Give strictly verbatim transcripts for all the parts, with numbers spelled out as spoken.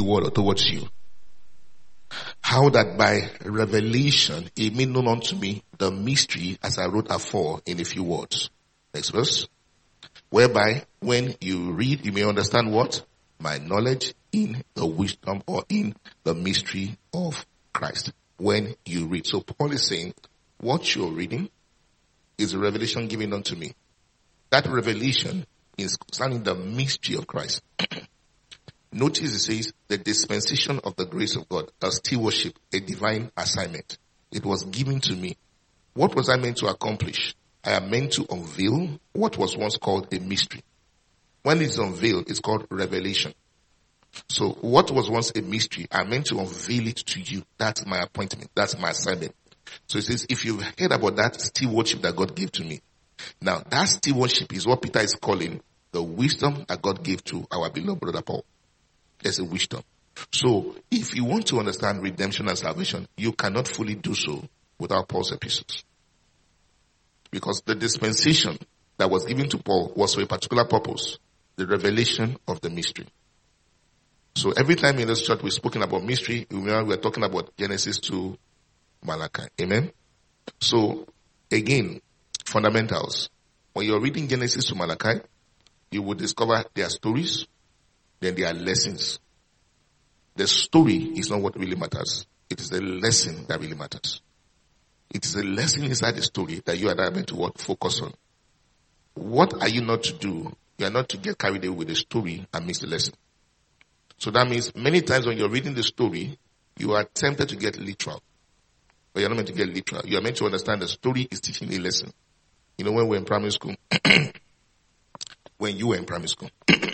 toward or towards you. How that by revelation he made known unto me the mystery as I wrote afore in a few words. Next verse. Whereby when you read, you may understand what? My knowledge in the wisdom or in the mystery of Christ. When you read. So Paul is saying, what you're reading is a revelation given unto me. That revelation is concerning the mystery of Christ. Notice it says the dispensation of the grace of God, a stewardship, a divine assignment. It was given to me. What was I meant to accomplish? I am meant to unveil what was once called a mystery. When it's unveiled, it's called revelation. So what was once a mystery, I'm meant to unveil it to you. That's my appointment. That's my assignment. So it says, if you've heard about that stewardship that God gave to me. Now, that stewardship is what Peter is calling the wisdom that God gave to our beloved brother Paul. There's a wisdom. So, if you want to understand redemption and salvation, you cannot fully do so without Paul's epistles. Because the dispensation that was given to Paul was for a particular purpose, the revelation of the mystery. So, every time in this church we've spoken about mystery, remember we're talking about Genesis to Malachi. Amen? So, again, fundamentals. When you're reading Genesis to Malachi, you will discover their stories, then there are lessons. The story is not what really matters. It is the lesson that really matters. It is a lesson inside the story that you and I are meant to what? Focus on. What are you not to do? You are not to get carried away with the story and miss the lesson. So that means many times when you're reading the story, you are tempted to get literal. But you're not meant to get literal. You are meant to understand the story is teaching a lesson. You know, when we were in primary school, when you were in primary school,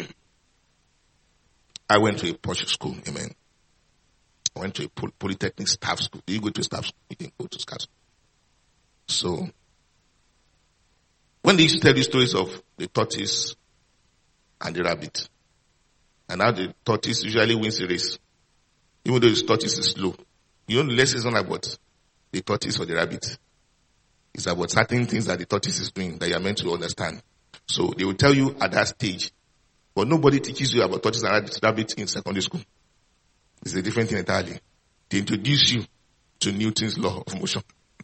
I went to a posh school, amen. I went to a polytechnic staff school. Did you go to staff school? You didn't go to staff school. So, when they used to tell you stories of the tortoise and the rabbit, and how the tortoise usually wins the race, even though the tortoise is slow, you know the lesson is not about the tortoise or the rabbit. It's about certain things that the tortoise is doing that you are meant to understand. So, they will tell you at that stage, but nobody teaches you about tortoise and rabbit in secondary school. It's a different thing entirely. They introduce you to Newton's law of motion.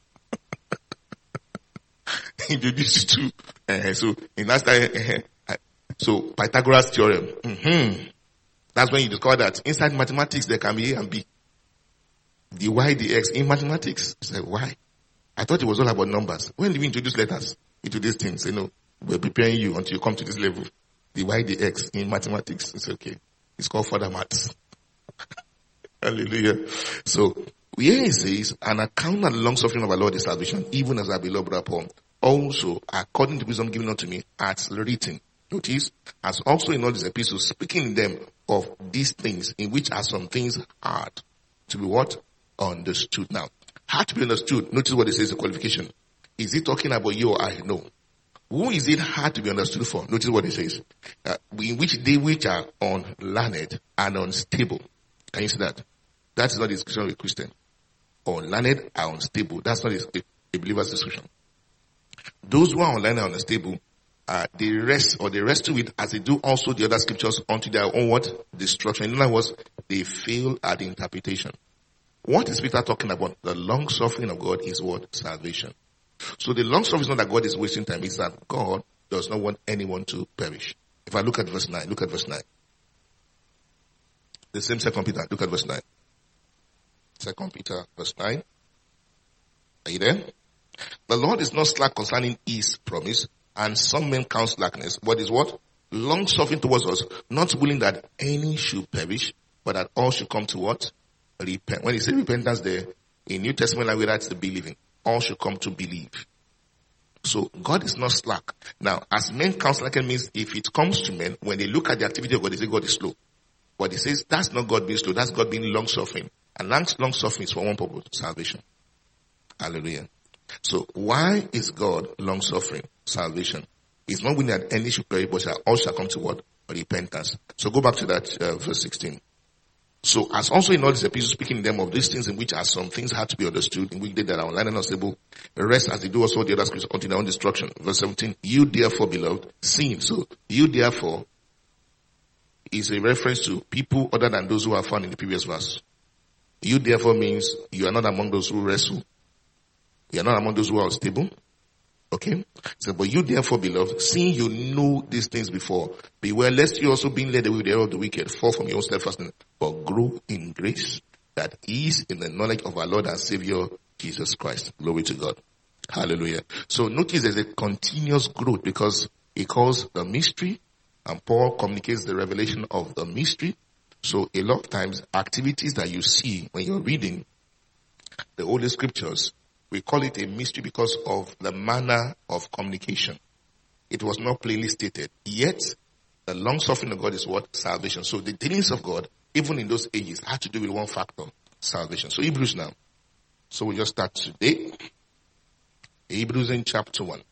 Introduce you to, uh, so in that time, uh, so Pythagoras theorem. Mm-hmm. That's when you discover that inside mathematics there can be A and B. The Y, the X in mathematics. It's like, why? I thought it was all about numbers. When did we introduce letters into these things? You know, we're preparing you until you come to this level. The Y, the X in mathematics. It's okay. It's called further maths. Hallelujah. So, here it says, an account of the long suffering of our Lord is salvation, even as our beloved brother Paul. Also, according to wisdom given unto me, as written. Notice, as also in all these epistles, speaking in them of these things, in which are some things hard to be what? Understood. Now, hard to be understood. Notice what it says, the qualification. Is it talking about you or I? No. Who is it hard to be understood for? Notice what it says. Uh, in which they which are unlearned and unstable. Can you see that? That is not the description of a Christian. Unlearned and unstable. That's not a, a believer's description. Those who are unlearned and unstable, uh, they rest or they rest to it as they do also the other scriptures unto their own what? Destruction. In other words, they fail at the interpretation. What is Peter talking about? The long suffering of God is what? Salvation. So the long suffering is not that God is wasting time. It's that God does not want anyone to perish. If I look at verse nine, look at verse nine. The same Second Peter, look at verse nine. Second Peter, verse nine. Are you there? The Lord is not slack concerning his promise, and some men count slackness, but is what? Long suffering towards us, not willing that any should perish, but that all should come to what? Repent. When he says repentance there, in New Testament language, that's the believing. All should come to believe. So God is not slack. Now, as men count slackness means if it comes to men, when they look at the activity of God, they say God is slow. But he says that's not God being slow, that's God being long suffering. And long suffering is for one purpose, salvation. Hallelujah. So why is God long suffering? Salvation. He's not willing that any should perish, but all shall come to what? Repentance. So go back to that uh, verse sixteen. So as also in all these epistles, speaking in them of these things in which are some things had to be understood, in which they that are online and unstable, rest as they do also the other scriptures unto their own destruction. Verse seventeen. You therefore, beloved, seeing. So you therefore, is a reference to people other than those who are found in the previous verse. You therefore means you are not among those who wrestle. You are not among those who are unstable. Okay? So, but you therefore, beloved, seeing you know these things before, beware lest you also being led away with the error of the wicked, fall from your own steadfastness, but grow in grace that is in the knowledge of our Lord and Savior, Jesus Christ. Glory to God. Hallelujah. So notice there's a continuous growth because he calls the mystery, and Paul communicates the revelation of the mystery. So a lot of times, activities that you see when you're reading the Holy Scriptures, we call it a mystery because of the manner of communication. It was not plainly stated. Yet, the long suffering of God is what? Salvation. So the dealings of God, even in those ages, had to do with one factor, salvation. So Hebrews now. So we just start today. Hebrews in chapter one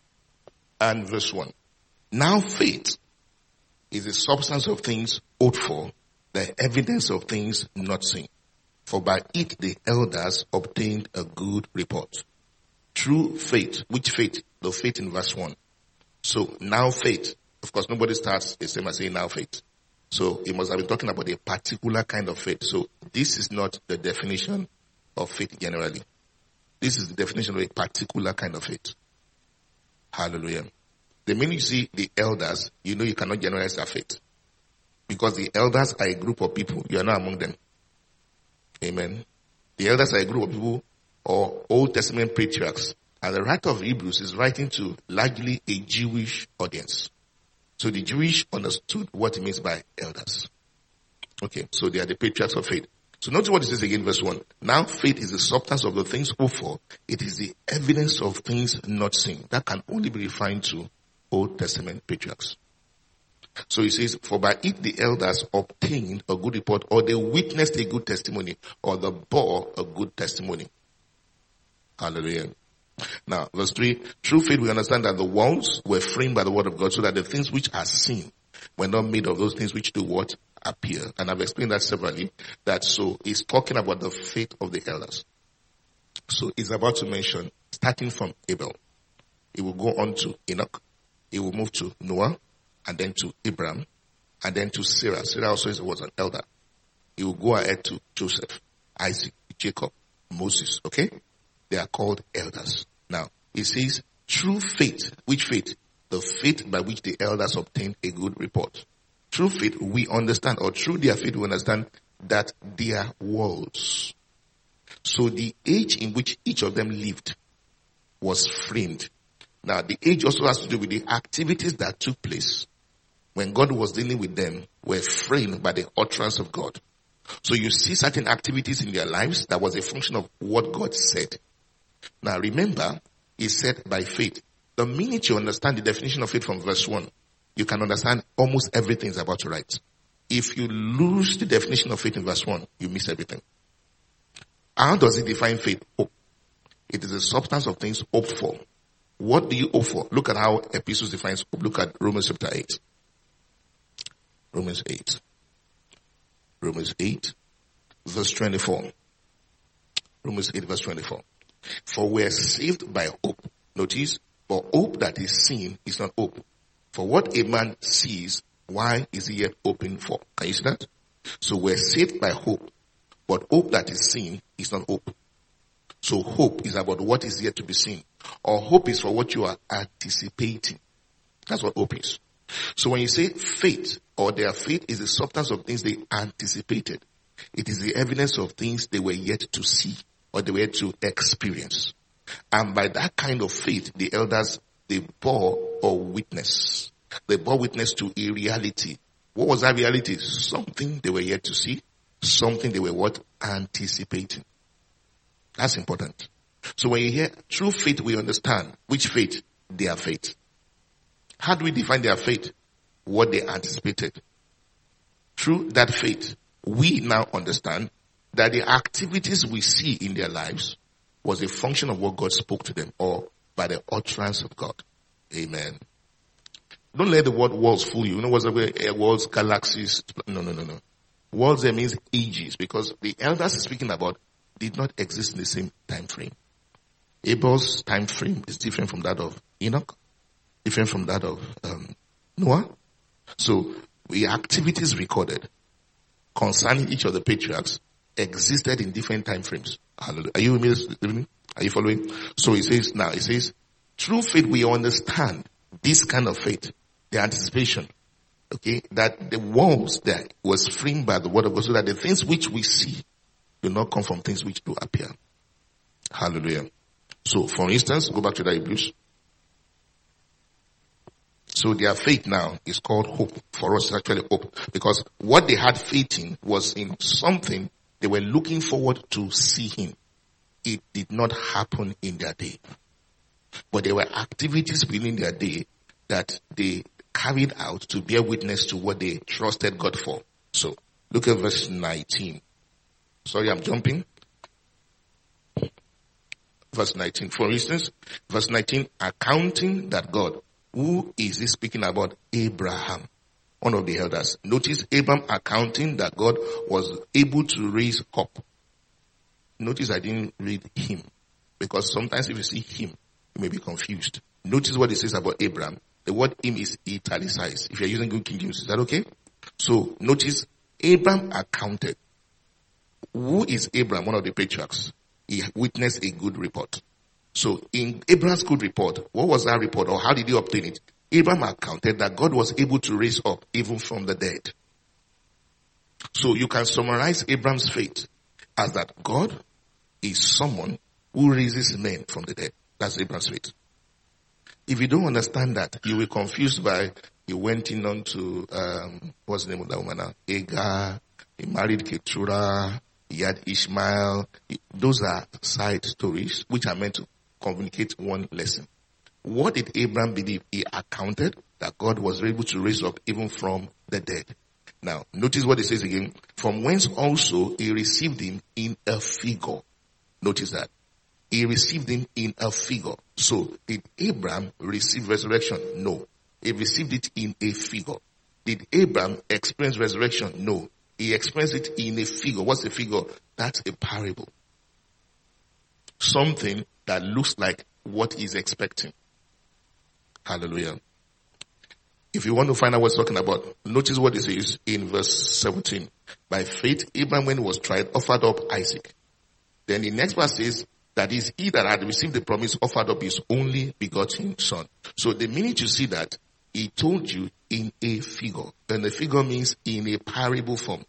and verse one. Now faith is the substance of things hoped for, the evidence of things not seen. For by it the elders obtained a good report. True faith. Which faith? The faith in verse one. So now faith. Of course, nobody starts the same as saying now faith. So he must have been talking about a particular kind of faith. So this is not the definition of faith generally. This is the definition of a particular kind of faith. Hallelujah. The minute you see the elders, you know you cannot generalize that faith. Because the elders are a group of people. You are not among them. Amen. The elders are a group of people or Old Testament patriarchs. And the writer of Hebrews is writing to largely a Jewish audience. So the Jewish understood what it means by elders. Okay, so they are the patriarchs of faith. So notice what it says again, verse one. Now faith is the substance of the things hoped for. It is the evidence of things not seen. That can only be referring to Old Testament patriarchs. So he says, for by it the elders obtained a good report, or they witnessed a good testimony, or they bore a good testimony. Hallelujah. Now, verse three, through faith we understand that the worlds were framed by the word of God, so that the things which are seen were not made of those things which do what? Appear. And I've explained that severally, that so he's talking about the faith of the elders. So he's about to mention, starting from Abel, he will go on to Enoch, he will move to Noah, and then to Abraham, and then to Sarah. Sarah also was an elder. He will go ahead to Joseph, Isaac, Jacob, Moses, okay? They are called elders. Now, he says, true faith. Which faith? The faith by which the elders obtained a good report. Through faith, we understand, or through their faith, we understand that they are worlds. So the age in which each of them lived was framed. Now, the age also has to do with the activities that took place when God was dealing with them were framed by the utterance of God. So you see certain activities in their lives that was a function of what God said. Now remember, he said by faith. The minute you understand the definition of faith from verse one, you can understand almost everything is about to write. If you lose the definition of faith in verse one, you miss everything. How does it define faith? Hope. It is the substance of things hoped for. What do you hope for? Look at how Epistles defines hope. Look at Romans chapter eight. Romans eight. Romans eight, verse twenty-four. Romans eight, verse twenty-four. For we are saved by hope. Notice, but hope that is seen is not hope. For what a man sees, why is he yet hoping for? Can you see that? So we're saved by hope, but hope that is seen is not hope. So hope is about what is yet to be seen. Or hope is for what you are anticipating. That's what hope is. So when you say faith, or their faith is the substance of things they anticipated, it is the evidence of things they were yet to see, or they were yet to experience. And by that kind of faith, the elders, they bore or witness. They bore witness to a reality. What was that reality? Something they were yet to see, something they were what? Anticipating. That's important. So when you hear true faith, we understand which faith? Their faith. How do we define their faith? What they anticipated. Through that faith, we now understand that the activities we see in their lives was a function of what God spoke to them, or by the utterance of God. Amen. Don't let the word worlds fool you. You know what's the way worlds, galaxies? No, no, no, no. Worlds there means ages, because the elders is speaking about did not exist in the same time frame. Abel's time frame is different from that of Enoch, different from that of um, Noah. So the activities recorded concerning each of the patriarchs existed in different time frames. Hallelujah. Are you with me? Are you following? So it says, now it says, through faith we understand this kind of faith, the anticipation, okay, that the walls that was framed by the word of God, so that the things which we see do not come from things which do appear. Hallelujah. So, for instance, go back to the Hebrews. So their faith now is called hope. For us, it's actually hope. Because what they had faith in was in something they were looking forward to seeing. It did not happen in their day. But there were activities within their day that they carried out to bear witness to what they trusted God for. So, look at verse nineteen. Sorry, I'm jumping. Verse nineteen. For instance, verse nineteen, accounting that God, who is he speaking about? Abraham, one of the elders. Notice Abraham accounting that God was able to raise up. Notice I didn't read him, because sometimes if you see him, you may be confused. Notice what it says about Abraham. The word him is italicized. If you're using Good King James, is that okay? So notice Abraham accounted. Who is Abraham? One of the patriarchs. He witnessed a good report. So in Abraham's good report, what was that report, or how did he obtain it? Abraham accounted that God was able to raise up even from the dead. So you can summarize Abraham's faith as that God is someone who raises men from the dead. That's Abraham's faith. If you don't understand that, you will be confused by, he went in on to, um, what's the name of that woman now? Agar, he married Keturah, he had Ishmael. Those are side stories which are meant to communicate one lesson. What did Abraham believe? He accounted that God was able to raise up even from the dead. Now, notice what it says again. From whence also he received him in a figure. Notice that. He received him in a figure. So, did Abraham receive resurrection? No. He received it in a figure. Did Abraham experience resurrection? No. He experienced it in a figure. What's a figure? That's a parable. Something that looks like what he's expecting. Hallelujah. If you want to find out what it's talking about, notice what it says in verse seventeen. By faith, Abraham, when he was tried, offered up Isaac. Then the next verse says, that is, he that had received the promise offered up his only begotten son. So the minute you see that, he told you in a figure. And the figure means in a parable form.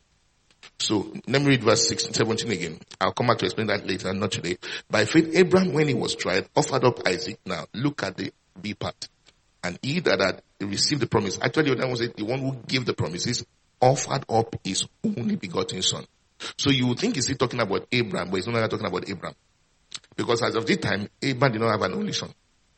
So let me read verse sixteen, seventeen again. I'll come back to explain that later, not today. By faith, Abraham, when he was tried, offered up Isaac. Now, look at the B part. And he that had received the promise, actually that was it, the one who gave the promises, offered up his only begotten son. So you would think he's still talking about Abraham, but he's no longer talking about Abraham. Because as of this time, Abraham did not have an only son.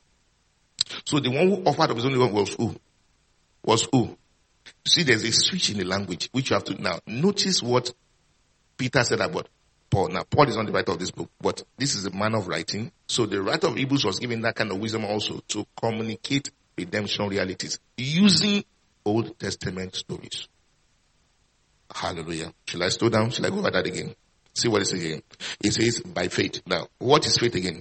So the one who offered up his only one was who? Was who? See, there's a switch in the language, which you have to now notice what Peter said about Paul. Now, Paul is not the writer of this book, but this is a man of writing. So the writer of Hebrews was given that kind of wisdom also to communicate redemption realities using Old Testament stories. Hallelujah. Shall I slow down? Shall I go over that again? See what it says again. It says by faith. Now, what is faith again?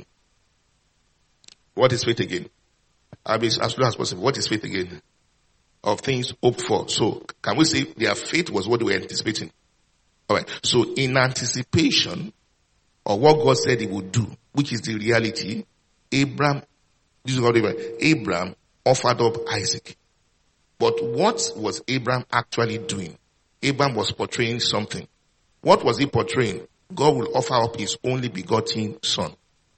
What is faith again? I'll be as slow as possible. What is faith again? Of things hoped for. So, can we say their faith was what they were anticipating? Alright. So, in anticipation of what God said he would do, which is the reality, Abraham, this is what Abraham, Abraham offered up Isaac. But what was Abraham actually doing? Abraham was portraying something. What was he portraying? God will offer up his only begotten son.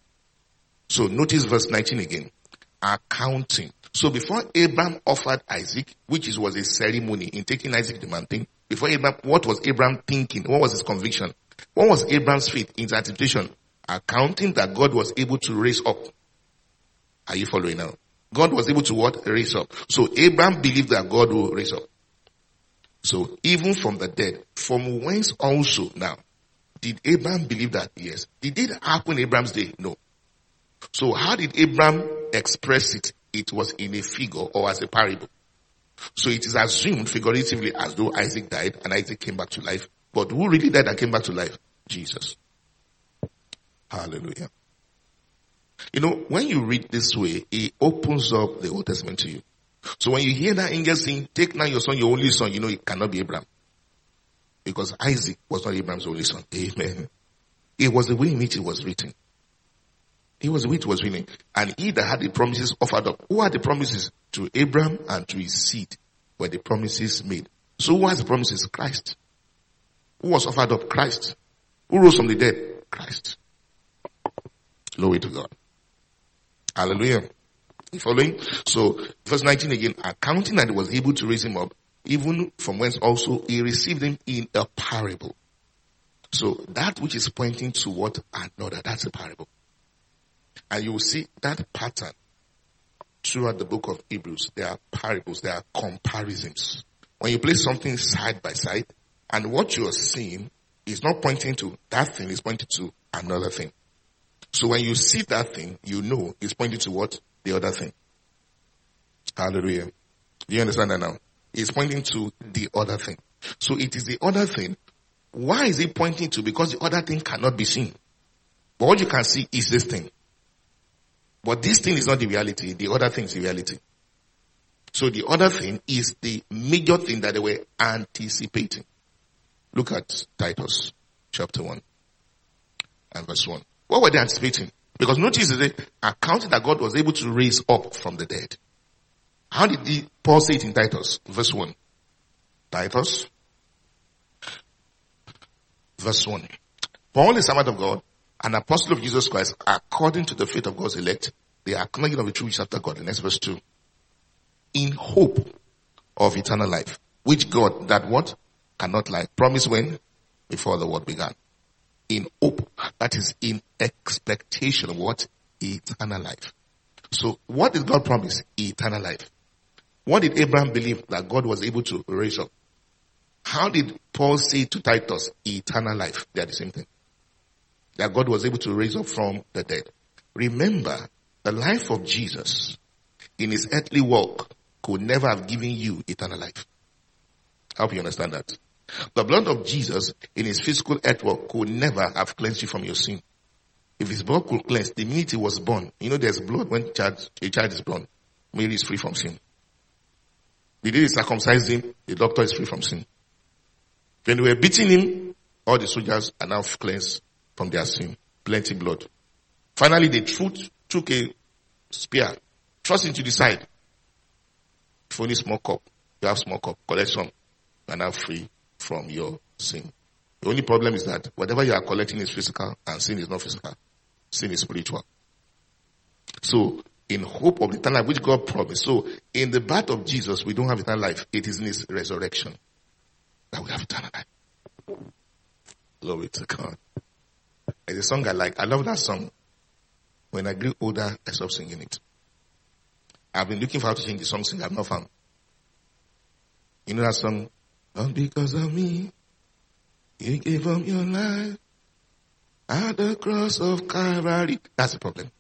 So notice verse nineteen again. Accounting. So before Abraham offered Isaac, which is, was a ceremony in taking Isaac the mountain, before Abraham, what was Abraham thinking? What was his conviction? What was Abraham's faith in his anticipation? Accounting that God was able to raise up. Are you following now? God was able to what? Raise up. So Abraham believed that God will raise up. So even from the dead, from whence also now, did Abraham believe that? Yes. Did it happen in Abraham's day? No. So how did Abraham express it? It was in a figure or as a parable. So it is assumed figuratively as though Isaac died and Isaac came back to life. But who really died and came back to life? Jesus. Hallelujah. You know, when you read this way, it opens up the Old Testament to you. So when you hear that angel saying, take now your son, your only son, you know it cannot be Abraham. Because Isaac was not Abraham's only son. Amen. It was the way in which it was written. It was the way it was written. And he that had the promises offered up. Who had the promises? To Abraham and to his seed were the promises made. So who has the promises? Christ. Who was offered up? Christ. Who rose from the dead? Christ. Glory to God. Hallelujah. You following? So, verse nineteen again, accounting that he was able to raise him up, even from whence also he received him in a parable. So, that which is pointing to what another, that's a parable. And you will see that pattern throughout the book of Hebrews. There are parables, there are comparisons. When you place something side by side, and what you are seeing is not pointing to that thing, it's pointing to another thing. So when you see that thing, you know it's pointing to what? The other thing. Hallelujah. Do you understand that now? It's pointing to the other thing. So it is the other thing. Why is it pointing to? Because the other thing cannot be seen. But what you can see is this thing. But this thing is not the reality. The other thing is the reality. So the other thing is the major thing that they were anticipating. Look at Titus chapter one and verse one. What were they anticipating? Because notice that they accounted that God was able to raise up from the dead. How did he, Paul say it in Titus? Verse one. Titus. Verse one. Paul, the servant of God, an apostle of Jesus Christ, according to the faith of God's elect, the acknowledging of the truth after God. Next verse two. In hope of eternal life, which God, that what? Cannot lie. Promised when? Before the world began. In hope. That is in expectation of what? Eternal life. So what did God promise? Eternal life. What did Abraham believe that God was able to raise up? How did Paul say to Titus? Eternal life. They are the same thing. That God was able to raise up from the dead. Remember, the life of Jesus in his earthly walk could never have given you eternal life. I hope you understand that. The blood of Jesus in his physical earth walk could never have cleansed you from your sin. If his blood could cleanse, the minute he was born, you know there's blood when child, a child is born. Mary is free from sin. The day they circumcised him, the doctor is free from sin. When they were beating him, all the soldiers are now cleansed from their sin. Plenty blood. Finally, they took, took a spear, thrust into the side. If only small cup, you have small cup, collect some, you are now free from your sin. The only problem is that whatever you are collecting is physical and sin is not physical. Sin is spiritual. So, in hope of eternal life, which God promised. So, in the birth of Jesus, we don't have eternal life. It is in his resurrection that we have eternal life. Glory to God. There's a song I like. I love that song. When I grew older, I stopped singing it. I've been looking for how to sing the song, sing, I've not found. You know that song? Not because of me, you gave up your life at the cross of Calvary. That's the problem.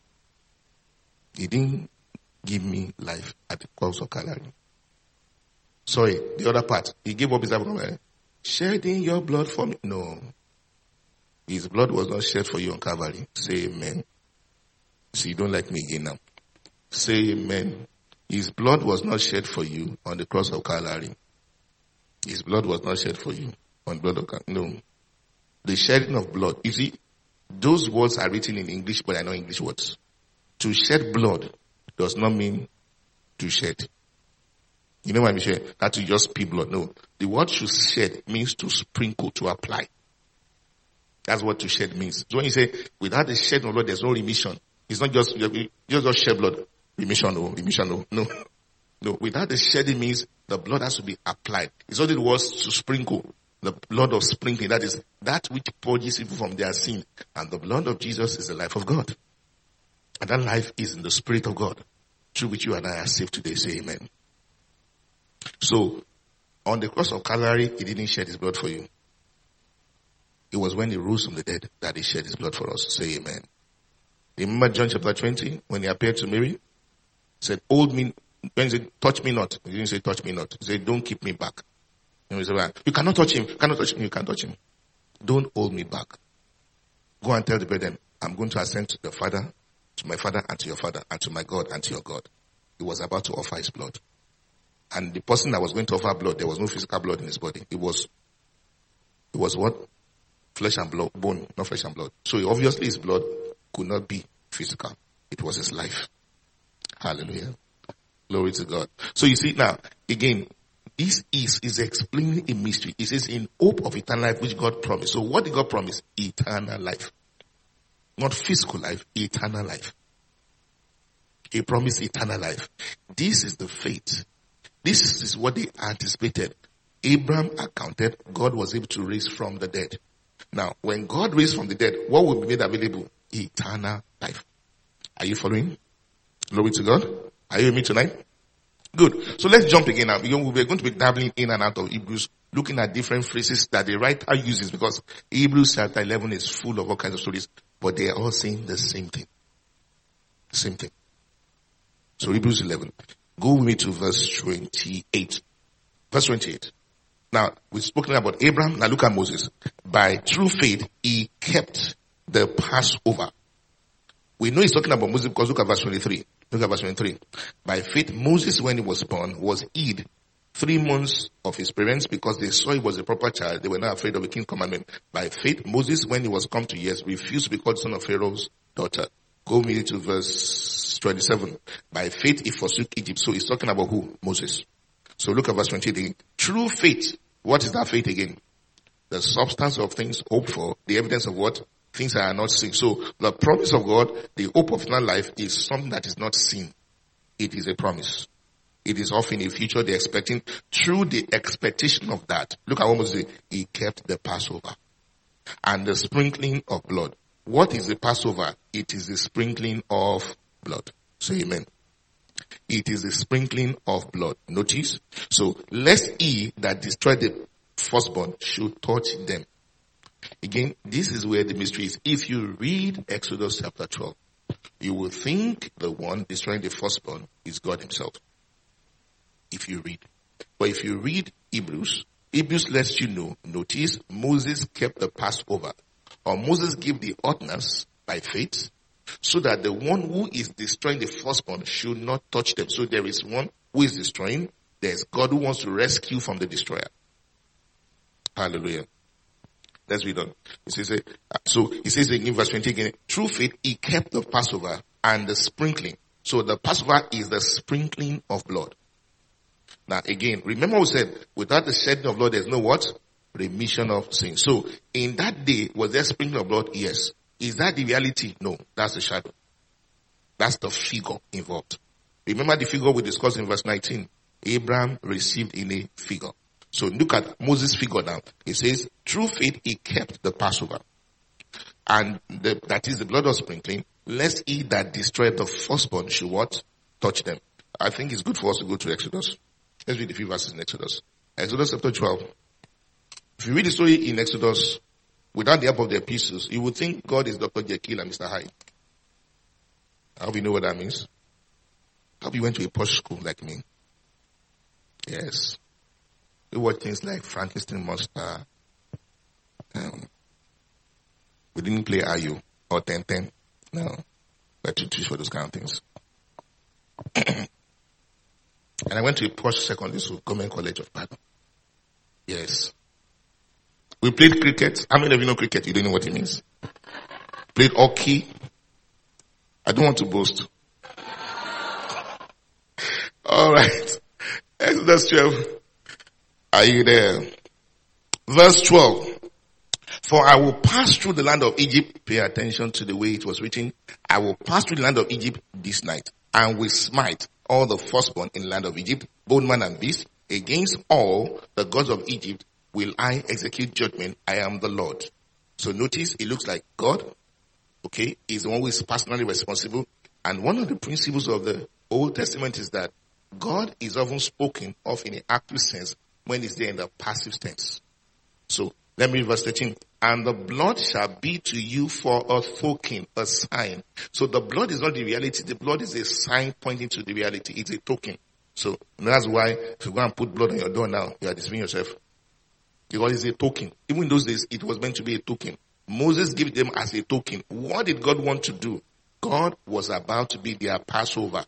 He didn't give me life at the cross of Calvary. Sorry, the other part. He gave up his life. Shedding your blood for me. No. His blood was not shed for you on Calvary. Say amen. See, don't like me again now. Say amen. His blood was not shed for you on the cross of Calvary. His blood was not shed for you on blood of Calvary. No. The shedding of blood. You see, those words are written in English, but I know English words. To shed blood does not mean to shed. You know what I mean? Shed? Not to just pee blood. No. The word to shed means to sprinkle, to apply. That's what to shed means. So when you say, without the shedding of blood, there's no remission. It's not just, you just, just shed blood. Remission, no. Remission, no. No. No. Without the shedding means the blood has to be applied. It's what it was to sprinkle. The blood of sprinkling. That is that which purges people from their sin. And the blood of Jesus is the life of God. And that life is in the Spirit of God, through which you and I are saved today. Say amen. So, on the cross of Calvary, he didn't shed his blood for you. It was when he rose from the dead that he shed his blood for us. Say amen. Remember John chapter twenty, when he appeared to Mary? He said, hold me, when he said, touch me not. He didn't say, touch me not. He said, don't keep me back. And he said, you cannot touch him. You cannot touch him. You can't touch him. Don't hold me back. Go and tell the brethren, I'm going to ascend to the Father, to my Father and to your Father, and to my God and to your God. He was about to offer his blood. And the person that was going to offer blood, there was no physical blood in his body. It was, it was what? Flesh and blood, bone, not flesh and blood. So obviously his blood could not be physical. It was his life. Hallelujah. Glory to God. So you see now, again, this is, is explaining a mystery. It says in hope of eternal life which God promised. So what did God promise? Eternal life. Not physical life, eternal life. He promised eternal life. This is the faith. This is what they anticipated. Abraham accounted, God was able to raise from the dead. Now, when God raised from the dead, what will be made available? Eternal life. Are you following? Glory to God. Are you with me tonight? Good. So let's jump again now. We're going to be dabbling in and out of Hebrews, looking at different phrases that the writer uses, because Hebrews chapter eleven is full of all kinds of stories, but they are all saying the same thing. Same thing. So Hebrews eleven. Go with me to verse twenty-eight. Verse twenty-eight. Now, we've spoken about Abraham. Now look at Moses. By true faith, he kept the Passover. We know he's talking about Moses because look at verse twenty-three. Look at verse twenty-three. By faith, Moses, when he was born, was hid three months of his parents because they saw he was a proper child. They were not afraid of the king's commandment. By faith, Moses, when he was come to years, refused to be called son of Pharaoh's daughter. Go me to verse twenty-seven. By faith, he forsook Egypt. So he's talking about who? Moses. So look at verse twenty-eight again. True faith. What is that faith again? The substance of things hoped for, the evidence of what? Things that are not seen. So the promise of God, the hope of eternal life, is something that is not seen. It is a promise. It is often in the future they're expecting. Through the expectation of that, look at what Moses said. He kept the Passover and the sprinkling of blood. What is the Passover? It is the sprinkling of blood. Say amen. It is the sprinkling of blood. Notice. So, lest he that destroyed the firstborn should touch them. Again, this is where the mystery is. If you read Exodus chapter twelve, you will think the one destroying the firstborn is God himself. If you read. But if you read Hebrews, Hebrews lets you know, notice Moses kept the Passover. Or Moses gave the ordinance by faith, so that the one who is destroying the firstborn should not touch them. So there is one who is destroying. There's God who wants to rescue from the destroyer. Hallelujah. Let's read on. It says, uh, so it says in verse twenty again, through faith he kept the Passover and the sprinkling. So the Passover is the sprinkling of blood. Now again, remember we said, without the shedding of blood, there's no what? Remission of sin. So in that day, was there sprinkling of blood? Yes. Is that the reality? No, that's the shadow. That's the figure involved. Remember the figure we discussed in verse nineteen. Abraham received in a figure. So look at Moses' figure now. It says, through faith he kept the Passover. And the, that is the blood of sprinkling, lest he that destroyed the firstborn should what? Touch them. I think it's good for us to go to Exodus. Let's read a few verses in Exodus. Exodus chapter twelve. If you read the story in Exodus, without the help of the epistles, you would think God is Doctor Jekyll and Mister Hyde. I hope you know what that means. I hope you went to a posh school like me. Yes. We watch things like Frankenstein Monster. Um, we didn't play R U or ten ten. No. We're too too for those kind of things. And I went to a posh secondary school, Government College of Padua. Yes. We played cricket. How many of you know cricket? You don't know what it means. Played hockey. I don't want to boast. All right. Exodus twelve. Are you there? Verse twelve. For I will pass through the land of Egypt. Pay attention to the way it was written. I will pass through the land of Egypt this night and will smite all the firstborn in the land of Egypt, both man and beast. Against all the gods of Egypt will I execute judgment. I am the Lord. So notice it looks like God, okay, is the one who is personally responsible. And one of the principles of the Old Testament is that God is often spoken of in an active sense when it's there in the passive tense. So let me read verse thirteen. And the blood shall be to you for a token, a sign. So the blood is not the reality. The blood is a sign pointing to the reality. It's a token. So that's why if you go and put blood on your door now, you are deceiving yourself. Because it's a token. Even in those days, it was meant to be a token. Moses gave them as a token. What did God want to do? God was about to be their Passover.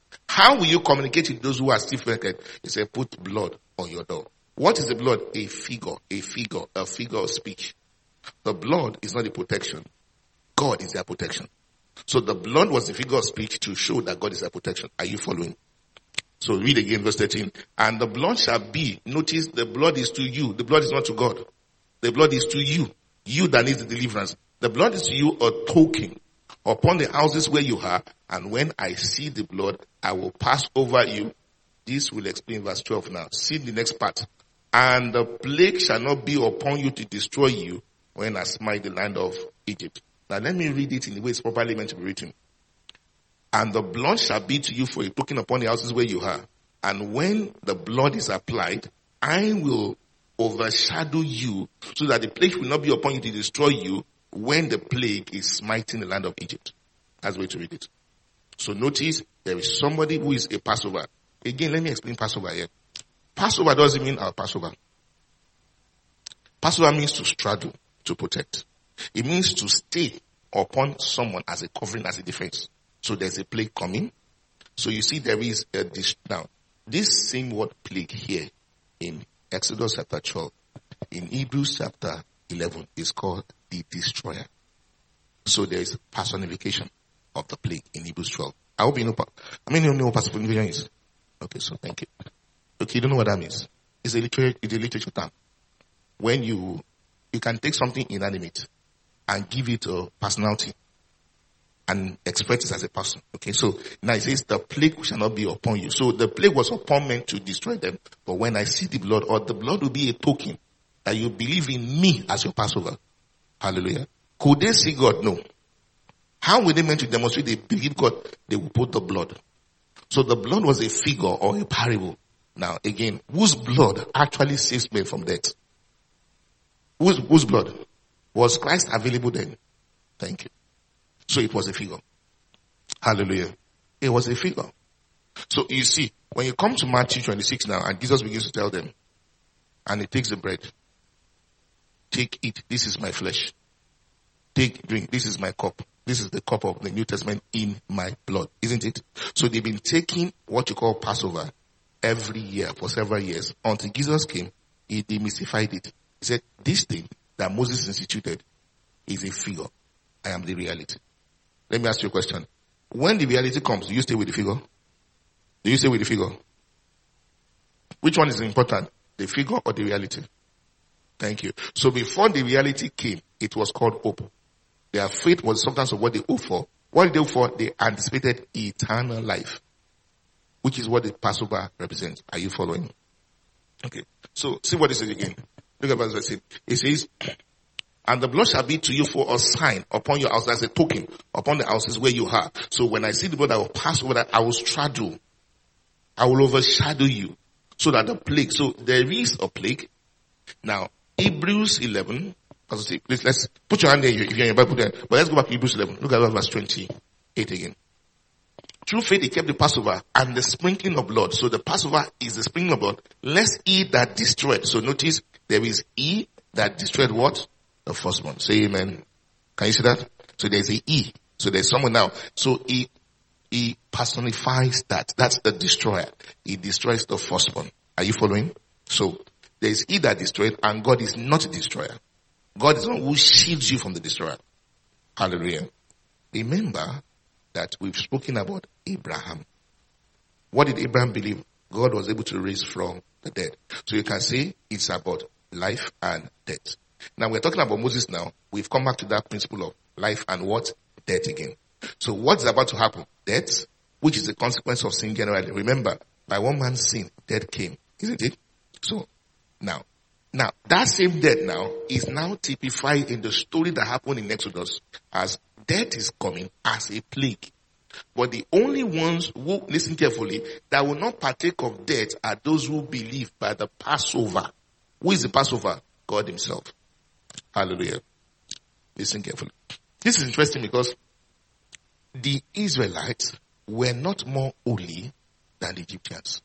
How will you communicate with those who are stiff necked? He said, put blood on your door. What is the blood? A figure, a figure, a figure of speech. The blood is not the protection. God is their protection. So the blood was the figure of speech to show that God is their protection. Are you following? So read again verse thirteen. And the blood shall be, notice the blood is to you. The blood is not to God. The blood is to you. You that needs the deliverance. The blood is to you a token upon the houses where you are. And when I see the blood, I will pass over you. This will explain verse twelve now. See the next part. And the plague shall not be upon you to destroy you when I smite the land of Egypt. Now let me read it in the way it's properly meant to be written. And the blood shall be to you for a token upon the houses where you are. And when the blood is applied, I will overshadow you so that the plague will not be upon you to destroy you when the plague is smiting the land of Egypt. That's the way to read it. So notice there is somebody who is a Passover. Again, let me explain Passover here. Passover doesn't mean our Passover. Passover means to straddle, to protect. It means to stay upon someone as a covering, as a defense. So there's a plague coming. So you see there is a dis- now this same word plague here in Exodus chapter twelve, in Hebrews chapter eleven is called the destroyer. So there is personification of the plague in Hebrews twelve. I hope you know. I mean, you know what personification is. Okay, so thank you. Okay, you don't know what that means. It's a literature, it's a literature term. When you you can take something inanimate and give it a personality and express it as a person. Okay, so now it says the plague shall not be upon you. So the plague was upon men to destroy them. But when I see the blood, or the blood will be a token that you believe in me as your Passover. Hallelujah. Could they see God? No. How were they meant to demonstrate they believe God? They will put the blood. So the blood was a figure or a parable. Now again, whose blood actually saves men from death? Whose, whose blood? Was Christ available then? Thank you. So it was a figure. Hallelujah. It was a figure. So you see, when you come to Matthew twenty-six now, and Jesus begins to tell them, and he takes the bread. Take it. This is my flesh. Take, drink. This is my cup. This is the cup of the New Testament in my blood. Isn't it? So they've been taking what you call Passover every year for several years. Until Jesus came, he demystified it. He said, this thing that Moses instituted is a figure. I am the reality. Let me ask you a question. When the reality comes, do you stay with the figure? Do you stay with the figure? Which one is important? The figure or the reality? Thank you. So before the reality came, it was called hope. Their faith was the substance of what they hoped for. What did they hope for? They anticipated eternal life, which is what the Passover represents. Are you following? Okay. So see what it says again. Look at what it says. It says, and the blood shall be to you for a sign upon your house, as a token upon the houses where you are. So when I see the blood, I will pass over that. I will straddle. I will overshadow you. So that the plague. So there is a plague. Now, Hebrews eleven. Please, let's put your hand there if you're in your Bible there. But let's go back to Hebrews eleven. Look at verse twenty-eight again. Through faith he kept the Passover and the sprinkling of blood. So the Passover is the sprinkling of blood. Lest he that destroyed. So notice there is he that destroyed what? The firstborn. Say amen. Can you see that? So there's a he. So there's someone now. So he, he personifies that. That's the destroyer. He destroys the firstborn. Are you following? So there's he that destroyed, and God is not a destroyer. God is the one who shields you from the destroyer. Hallelujah. Remember that we've spoken about Abraham. What did Abraham believe? God was able to raise from the dead. So you can say it's about life and death. Now we're talking about Moses now. We've come back to that principle of life and what? Death again. So what's about to happen? Death, which is a consequence of sin generally. Remember, by one man's sin, death came. Isn't it? So now, now that same death now is now typified in the story that happened in Exodus as death is coming as a plague. But the only ones who, listen carefully, that will not partake of death are those who believe by the Passover. Who is the Passover? God himself. Hallelujah. Listen carefully. This is interesting because the Israelites were not more holy than the Egyptians.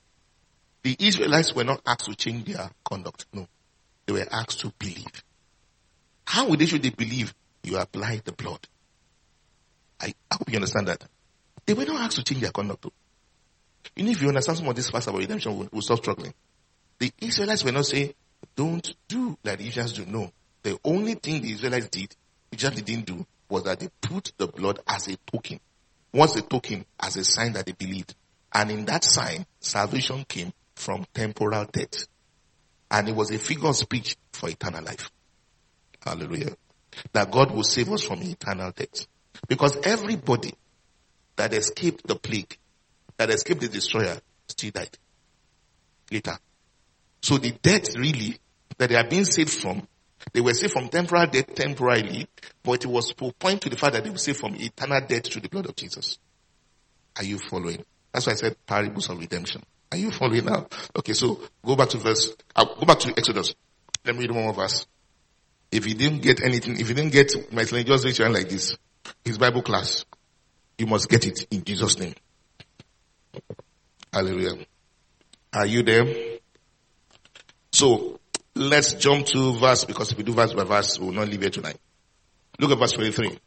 The Israelites were not asked to change their conduct. No. They were asked to believe. How would they should they believe? You apply the blood. I, I hope you understand that. They were not asked to change their conduct. You know, if you understand some of this fast about redemption, we'll, we'll stop struggling. The Israelites were not saying, don't do like the Egyptians do. No. The only thing the Israelites did, the Egyptians didn't do, was that they put the blood as a token. Once a token, as a sign that they believed. And in that sign, salvation came from temporal death. And it was a figure of speech for eternal life. Hallelujah. That God will save us from eternal death. Because everybody that escaped the plague, that escaped the destroyer, still died later. So the death really that they are being saved from, they were saved from temporal death temporarily, but it was to point to the fact that they were saved from eternal death through the blood of Jesus. Are you following? That's why I said parables of redemption. Are you following now? Okay, so go back to verse, I'll go back to Exodus. Let me read one more verse. If you didn't get anything, if you didn't get my slide, just reach your hand like this. His Bible class. You must get it in Jesus' name. Hallelujah. Are you there? So, let's jump to verse, because if we do verse by verse, we will not leave here tonight. Look at verse twenty-three.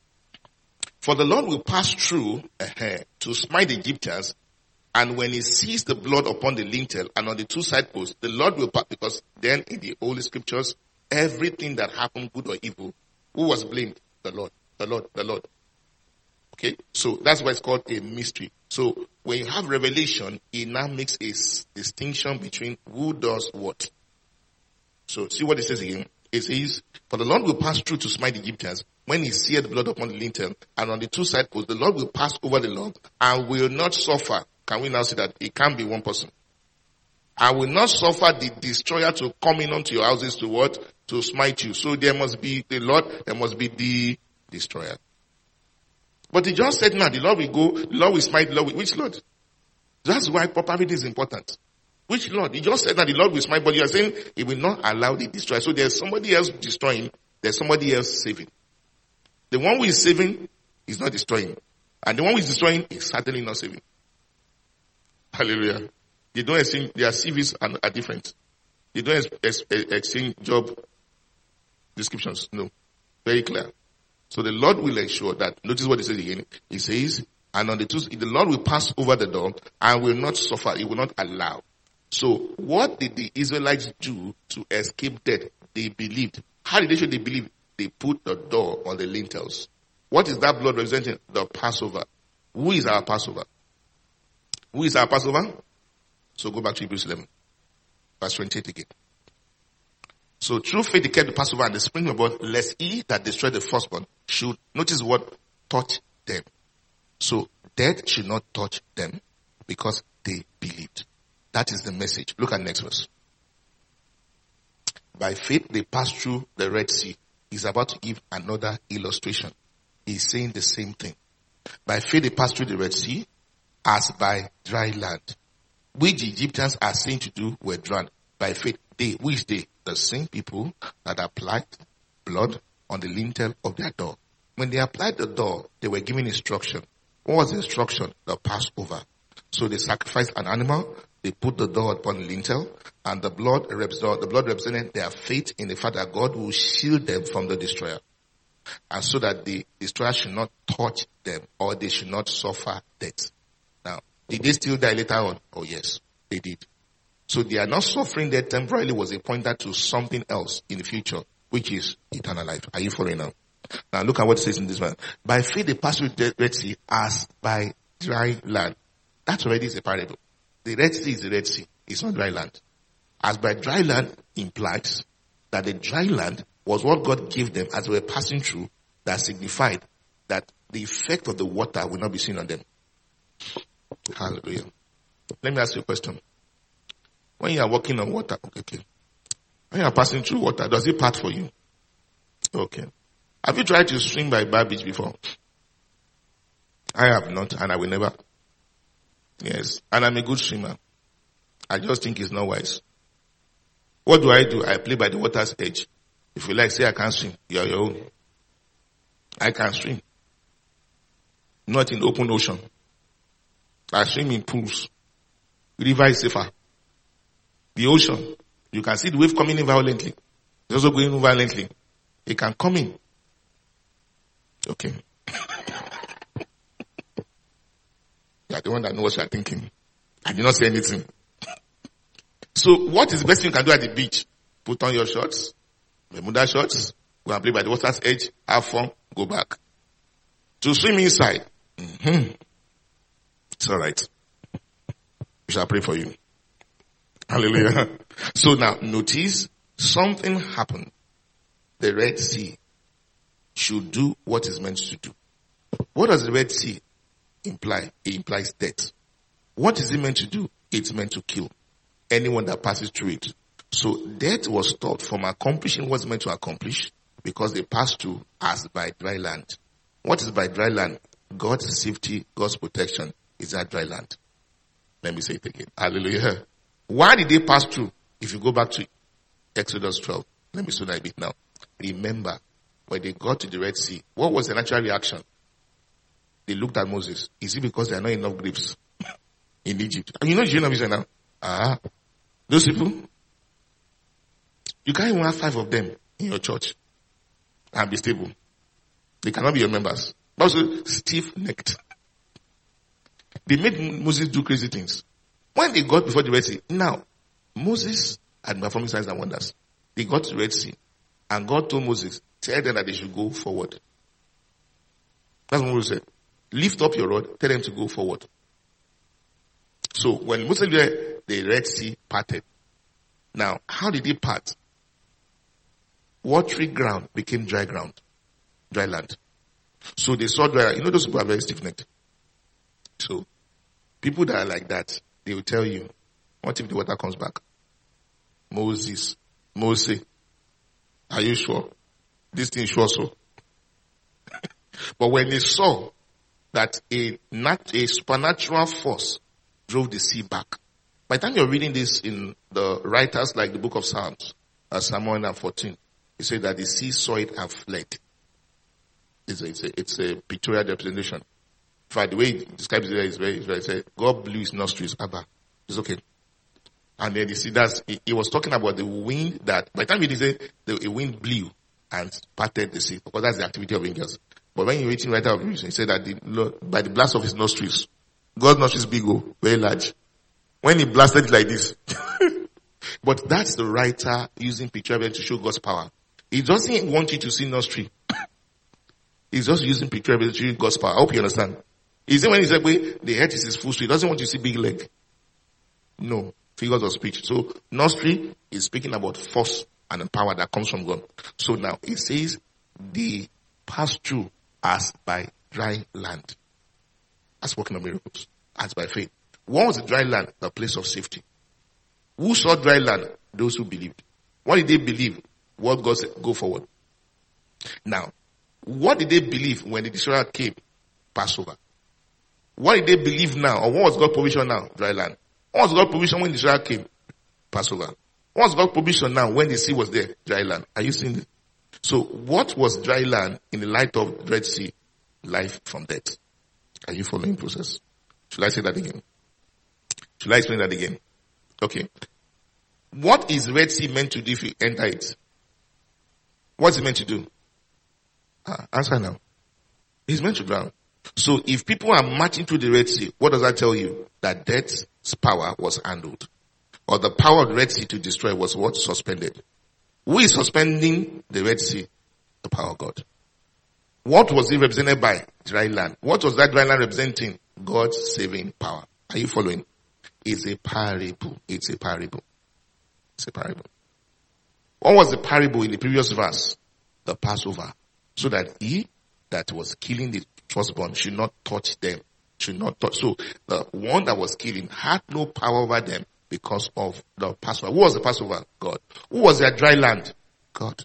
For the Lord will pass through uh, to smite the Egyptians, and when he sees the blood upon the lintel and on the two side posts, the Lord will pass, because then in the Holy Scriptures, everything that happened, good or evil, who was blamed? The Lord, the Lord, the Lord. Okay, so that's why it's called a mystery. So when you have revelation, it now makes a distinction between who does what. So see what it says again. It says, for the Lord will pass through to smite the Egyptians. When he seeth the blood upon the lintel and on the two side posts, the Lord will pass over the log and will not suffer. Can we now see that it can't be one person? I will not suffer the destroyer to come in onto your houses to what? To smite you. So there must be the Lord, there must be the destroyer. But he just said now, the Lord will go, the Lord will smite the Lord. Which Lord? That's why property is important. Which Lord? He just said that the Lord will smite, but you are saying he will not allow the destroyer. So there's somebody else destroying, there's somebody else saving. The one who is saving is not destroying. And the one who is destroying is certainly not saving. Hallelujah. They don't exchange, their C Vs are, are different. They don't ex, ex, exchange job descriptions. No. Very clear. So the Lord will ensure that, notice what he says again. He says, and on the two, the Lord will pass over the door and will not suffer. He will not allow. So what did the Israelites do to escape death? They believed. How did they show they believe? They put the door on the lintels. What is that blood representing? The Passover. Who is our Passover? Who is our Passover? So go back to Hebrews eleven. Verse twenty-eight again. So through faith they kept the Passover and the sprinkling of blood, lest he that destroyed the firstborn should, notice what, touch them. So death should not touch them because they believed. That is the message. Look at next verse. By faith they passed through the Red Sea. He's about to give another illustration. He's saying the same thing. By faith they passed through the Red Sea as by dry land, which the Egyptians are saying to do were drowned. By faith they, which they, the same people that applied blood on the lintel of their door. When they applied the door, they were given instruction. What was the instruction? The Passover. So they sacrificed an animal, they put the door upon the lintel, and the blood, the blood represented their faith in the fact that God will shield them from the destroyer. And so that the destroyer should not touch them or they should not suffer death. Now, did they still die later on? Oh yes, they did. So they are not suffering death temporarily was a pointer to something else in the future, which is eternal life. Are you following now? Now look at what it says in this one. By faith they passed through the Red Sea as by dry land. That already is a parable. The Red Sea is the Red Sea. It's not dry land. As by dry land implies that the dry land was what God gave them as they were passing through, that signified that the effect of the water will not be seen on them. Hallelujah. Let me ask you a question. When you are walking on water, okay, okay. When you are passing through water, does it part for you? Okay. Have you tried to swim by Bar Beach before? I have not, and I will never. Yes. And I'm a good swimmer. I just think it's not wise. What do I do? I play by the water's edge. If you like, say I can't swim. You're your own. I can't swim. Not in open ocean. I swim in pools. River is safer. The ocean, you can see the wave coming in violently. It's also going in violently. It can come in. Okay. You are the one that knows what you are thinking. I did not say anything. So what is the best thing you can do at the beach? Put on your shorts, Bermuda shorts, go and play by the water's edge, have fun, go back. To swim inside, mm-hmm. It's alright. We shall pray for you. Hallelujah. So now, notice something happened. The Red Sea should do what it's meant to do. What does the Red Sea imply? It implies death. What is it meant to do? It's meant to kill anyone that passes through it. So death was stopped from accomplishing what's meant to accomplish because they passed through as by dry land. What is by dry land? God's safety, God's protection is that dry land. Let me say it again. Hallelujah. Why did they pass through? If you go back to Exodus twelve, let me slow down a bit now. Remember, when they got to the Red Sea, what was the natural reaction? They looked at Moses. Is it because there are not enough grapes in Egypt? And you know, you know what I'm now? Ah, those people, you can't even have five of them in your church and be stable. They cannot be your members. Also, stiff-necked. They made Moses do crazy things. When they got before the Red Sea, now, Moses had performing signs and wonders. They got to the Red Sea, and God told Moses, tell them that they should go forward. That's what Moses said. Lift up your rod, tell them to go forward. So, when Moses did, the Red Sea parted. Now, how did it part? Watery ground became dry ground. Dry land. So they saw dry land. You know those people are very stiff-necked. So, people that are like that, they will tell you, what if the water comes back? Moses, Moses, are you sure? This thing is sure so. But when they saw that a, not a supernatural force drove the sea back, by the time you're reading this in the writers like the book of Psalms, uh, Psalm one fourteen, it said that the sea saw it and fled. It's a, it's a, it's a pictorial representation. In fact, the way it describes it is very, it's very, say, God blew his nostrils, Abba. It's okay. And then you see that's, he, he was talking about the wind that, by the time he said, the a wind blew and parted the sea, because that's the activity of angels. But when you're reading writer of Hebrews, he said that the, by the blast of his nostrils, God's nostrils big, oh, very large. When he blasted it like this. But that's the writer using picture to show God's power. He doesn't want you to see nostril. He's just using picture to show God's power. I hope you understand. He said when he said, wait, the head is his full street. He doesn't want you to see big leg. No. Figures of speech. So, nostril is speaking about force and power that comes from God. So now, it says, they pass through as by dry land. That's working on miracles. As by faith. What was the dry land? The place of safety. Who saw dry land? Those who believed. What did they believe? What God said, go forward. Now, what did they believe when the destroyer came? Passover. What did they believe now? Or what was God's provision now? Dry land. What was God's provision when the destroyer came? Passover. What was God's provision now when the sea was there? Dry land. Are you seeing it? So, what was dry land in the light of the Red Sea? Life from death. Are you following the process? Should I say that again? Should I explain that again? Okay. What is Red Sea meant to do if you enter it? What's it meant to do? Ah, answer now. It's meant to drown. So if people are marching through the Red Sea, what does that tell you? That death's power was handled. Or the power of the Red Sea to destroy was what? Suspended. Who is suspending the Red Sea? The power of God. What was it represented by? Dry land. What was that dry land representing? God's saving power. Are you following? It's a parable. It's a parable. It's a parable. What was the parable in the previous verse? The Passover. So that he that was killing the firstborn should not touch them. Should not touch. So the one that was killing had no power over them because of the Passover. Who was the Passover? God. Who was their dry land? God.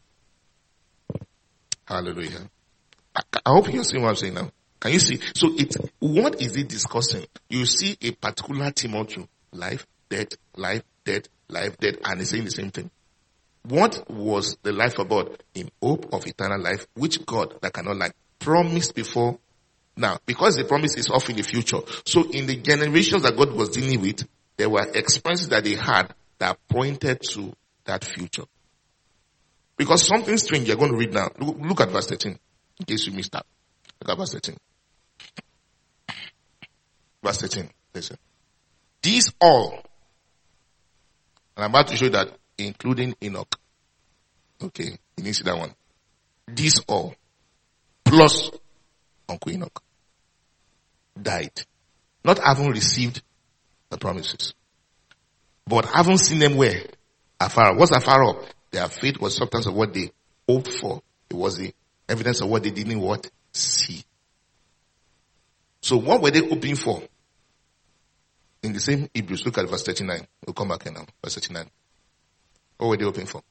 Hallelujah. I, I hope you're seeing what I'm saying now. Can you see? So it, what is it discussing? You see a particular theme or two. Life, death, life, death, life, death, and it's saying the same thing. What was the life about? In hope of eternal life, which God that cannot lie promised before. Now, because the promise is off in the future. So in the generations that God was dealing with, there were experiences that they had that pointed to that future. Because something strange you're going to read now. Look, look at verse thirteen. In case you missed that. Look at verse thirteen. Verse thirteen. Listen. These all, and I'm about to show you that, including Enoch. Okay, you need to see that one. These all, plus Uncle Enoch, died, not having received the promises, but having seen them where? Afar. What's afar off? Their faith was substance of what they hoped for. It was the evidence of what they didn't what? See. So what were they hoping for? In the same Hebrews, look at verse thirty-nine. We'll come back here now. Verse thirty-nine. What were they hoping for?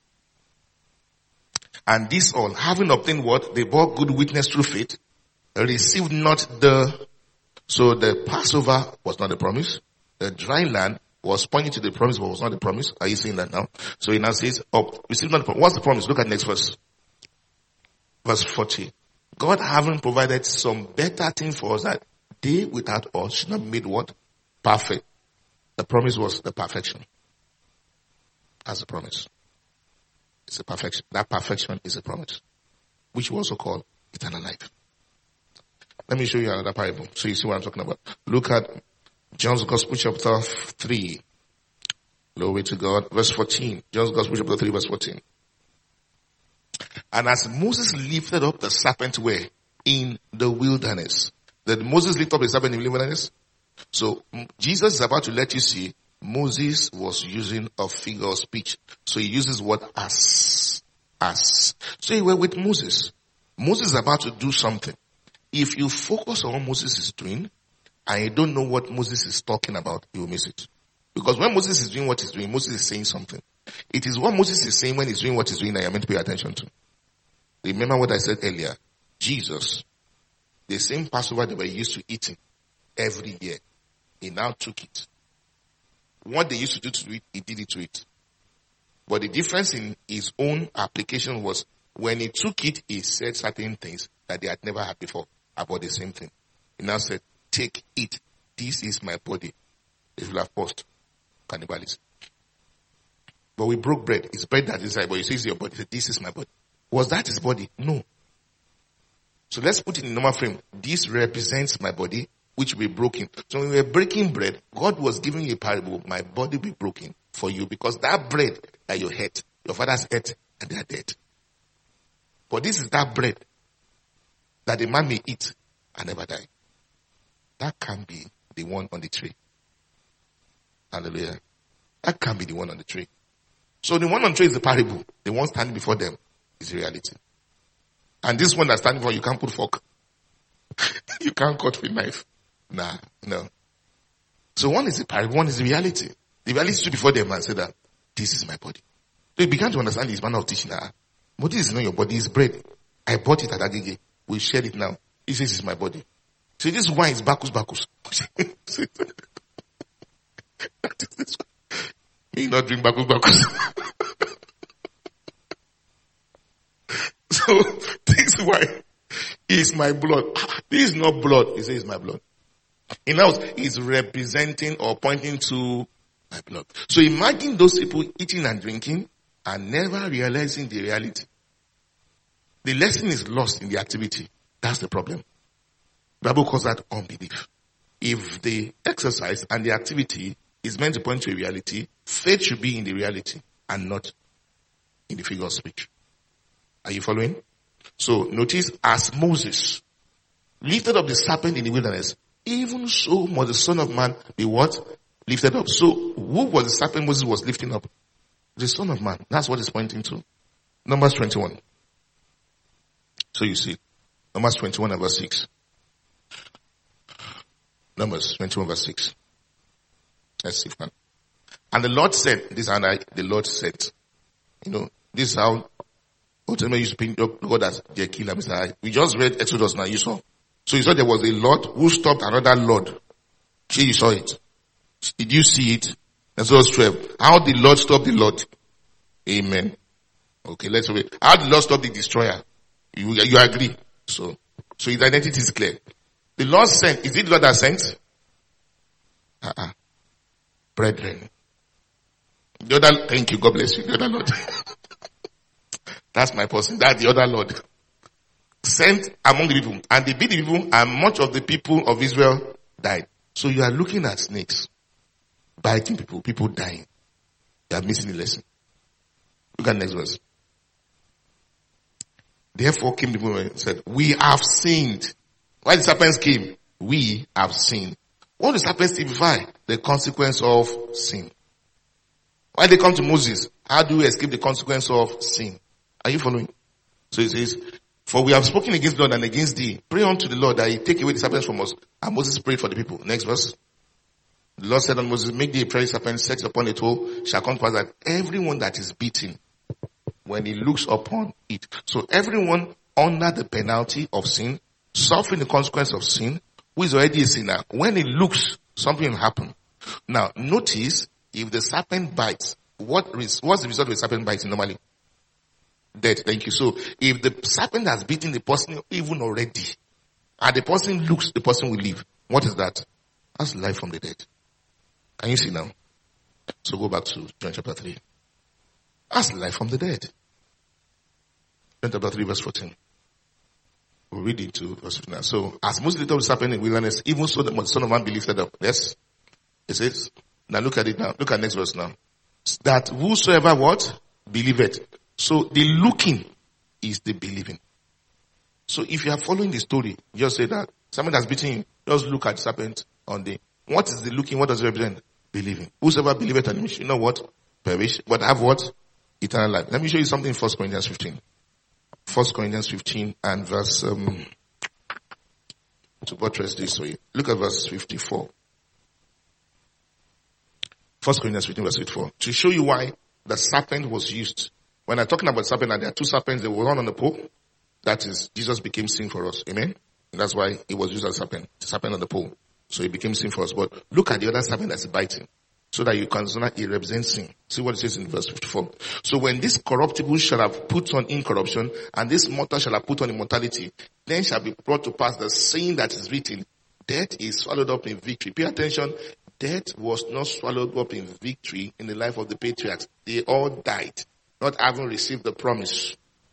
And this all, having obtained what? They bore good witness through faith, received not the, so the Passover was not the promise. The dry land was pointing to the promise, but was not the promise. Are you seeing that now? So he now says, oh, received not the promise. What's the promise? Look at the next verse. Verse forty. God having provided some better things for us, that they without us should not be made what? Perfect. The promise was the perfection. That's the promise. It's a perfection. That perfection is a promise, which we also call eternal life. Let me show you another parable so you see what I'm talking about. Look at John's Gospel chapter three. Glory to God. Verse fourteen. John's Gospel chapter three verse fourteen. And as Moses lifted up the serpent where? In the wilderness. Did Moses lift up the serpent in the wilderness? So Jesus is about to let you see Moses was using a figure of speech. So he uses what? As. As. So he were with Moses. Moses is about to do something. If you focus on what Moses is doing, and you don't know what Moses is talking about, you will miss it. Because when Moses is doing what he's doing, Moses is saying something. It is what Moses is saying when he's doing what he's doing that you're meant to pay attention to. Remember what I said earlier. Jesus, the same Passover they were used to eating every year, he now took it. What they used to do to it, he did it to it. But the difference in his own application was when he took it, he said certain things that they had never had before about the same thing. He now said, take it. This is my body. It will have paused. Cannibalism. But we broke bread. It's bread that is inside, but he says your body. He said, this is my body. Was that his body? No. So let's put it in normal frame. This represents my body, which will be broken. So when we were breaking bread, God was giving you a parable. My body will be broken for you because that bread that you ate, your fathers ate and they are dead. But this is that bread that a man may eat and never die. That can't be the one on the tree. Hallelujah. That can't be the one on the tree. So the one on the tree is the parable. The one standing before them is reality. And this one that's standing before you can't put fork. You can't cut with knife. Nah, no. So one is the parable, one is the reality. The reality stood before them and said that this is my body. So you began to understand this manner of teaching. Ah, but this is not your body, it's bread. I bought it at Agege. We share it now. He says it's my body. So this wine is Bacchus Bacchus. Me not drink Bacchus Bacchus. So this wine is my blood. This is not blood. He says it's my blood. In other words, it's representing or pointing to my blood. So imagine those people eating and drinking and never realizing the reality. The lesson is lost in the activity. That's the problem. The Bible calls that unbelief. If the exercise and the activity is meant to point to a reality, faith should be in the reality and not in the figure of speech. Are you following? So notice, as Moses lifted up the serpent in the wilderness, even so must the Son of Man be what? Lifted up. So who was the serpent Moses was lifting up? The Son of Man. That's what it's pointing to. Numbers twenty-one. So you see, Numbers twenty-one and verse six. Numbers twenty-one verse six. Let's see, man. And the Lord said, this and I, the Lord said, you know, this is how ultimately used to paint up God as their killer. We just read Exodus now, you saw. So you saw there was a Lord who stopped another Lord. See, you saw it. Did you see it? Exodus twelve. How the Lord stopped the Lord? Amen. Okay, let's read. How the Lord stopped the destroyer? You, you agree? So, so his identity is clear. The Lord sent. Is it the Lord that sent? Uh-uh. Brethren. The other, thank you, God bless you. The other Lord. That's my person. That's the other Lord. Sent among the people. And they beat the people, and much of the people of Israel died. So you are looking at snakes. biting people, people dying. They are missing the lesson. Look at the next verse. Therefore came people and said, we have sinned. Why the serpents came? We have sinned. What does serpents signify? The consequence of sin. Why they come to Moses? How do we escape the consequence of sin? Are you following? So it says, for we have spoken against blood and against thee. Pray unto the Lord that he take away the serpents from us. And Moses prayed for the people. Next verse. The Lord said unto Moses, make thee a prairie serpent set upon a toe, shall come to pass that everyone that is beaten, when he looks upon it. So everyone under the penalty of sin, suffering the consequence of sin, who is already a sinner, when he looks, something will happen. Now, notice, if the serpent bites, what is, what's the result of the serpent biting normally? Death. Thank you. So, if the serpent has beaten the person even already, and the person looks, the person will live. What is that? That's life from the dead. Can you see now? So go back to John chapter three. That's life from the dead. John chapter three verse fourteen. We'll read into verse fifteen. So, as Moses lifted up the serpent in the wilderness, even so the Son of Man be lifted up. Yes? It says, now look at it now. Look at next verse now. That whosoever what? Believeth. So the looking is the believing. So if you are following the story, just say that someone has beaten you, just look at the serpent on the, what is the looking? What does it represent? Believing. Whosoever believeth on him, you know what? Perish. But have what? Eternal life. Let me show you something in First Corinthians fifteen. First Corinthians fifteen and verse, um, to buttress this way. Look at verse fifty-four. First Corinthians fifteen verse fifty-four. To show you why the serpent was used. When I'm talking about serpent, and there are two serpents, they were one on the pole. That is, Jesus became sin for us. Amen? And that's why he was used as a serpent. The serpent on the pole. So he became sin for us. But look at the other serpent that's biting. So that you can understand it represents sin. See what it says in verse fifty-four. So when this corruptible shall have put on incorruption, and this mortal shall have put on immortality, then shall be brought to pass the saying that is written, death is swallowed up in victory. Pay attention. Death was not swallowed up in victory in the life of the patriarchs. They all died, not having received the promise.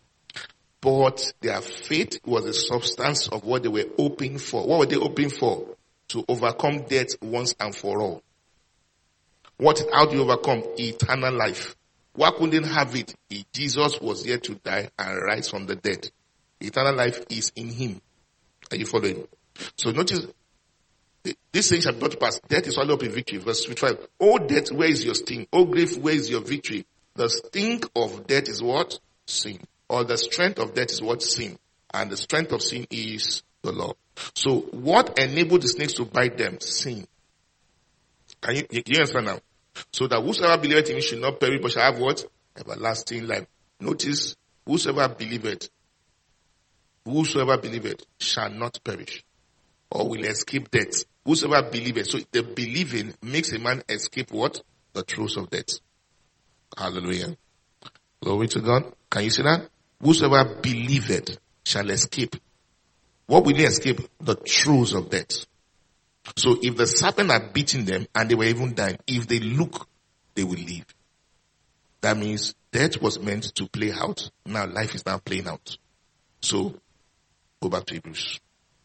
But their faith was the substance of what they were hoping for. What were they hoping for? To overcome death once and for all. What, how do you overcome? Eternal life. Why couldn't have it? Jesus was here to die and rise from the dead. Eternal life is in him. Are you following? So notice, this thing shall be brought to pass. Death is swallowed up in victory. Verse fifty-five. Oh death, where is your sting? Oh grave, where is your victory? The sting of death is what? Sin. Or the strength of death is what? Sin. And the strength of sin is the law. So what enabled the snakes to bite them? Sin. Can you, you understand now? So that whosoever believeth in me should not perish, but shall have what? Everlasting life. Notice, whosoever believeth, whosoever believeth shall not perish, or will escape death. Whosoever believeth. So the believing makes a man escape what? The throes of death. Hallelujah. Glory to God. Can you see that? Whosoever believeth shall escape. What will they escape? The throes of death. So if the serpent had beaten them and they were even dying, if they look, they will live. That means death was meant to play out. Now life is now playing out. So go back to Hebrews.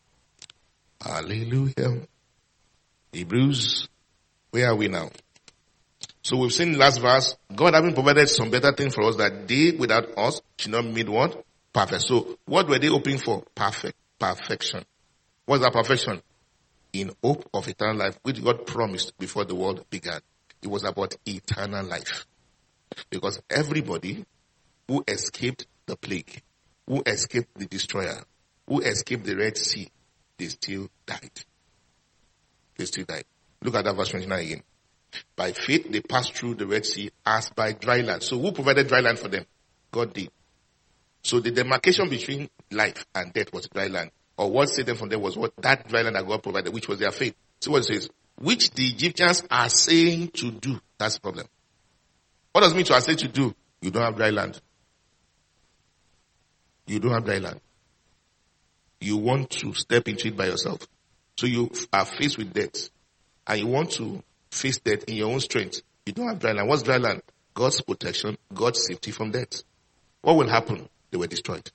Hallelujah. Hebrews. Where are we now? So we've seen the last verse. God having provided some better thing for us that they without us should not meet what? Perfect. So what were they hoping for? Perfect. Perfection. What's that perfection? In hope of eternal life, which God promised before the world began. It was about eternal life. Because everybody who escaped the plague, who escaped the destroyer, who escaped the Red Sea, they still died. They still died. Look at that verse twenty-nine again. By faith, they passed through the Red Sea as by dry land. So who provided dry land for them? God did. So the demarcation between life and death was dry land. Or what saved them from them was what that dry land that God provided, which was their faith. See what it says. Which the Egyptians are saying to do. That's the problem. What does it mean to are saying to do? You don't have dry land. You don't have dry land. You want to step into it by yourself. So you are faced with death. And you want to face death in your own strength. You don't have dry land. What's dry land? God's protection, God's safety from death. What will happen? They were destroyed.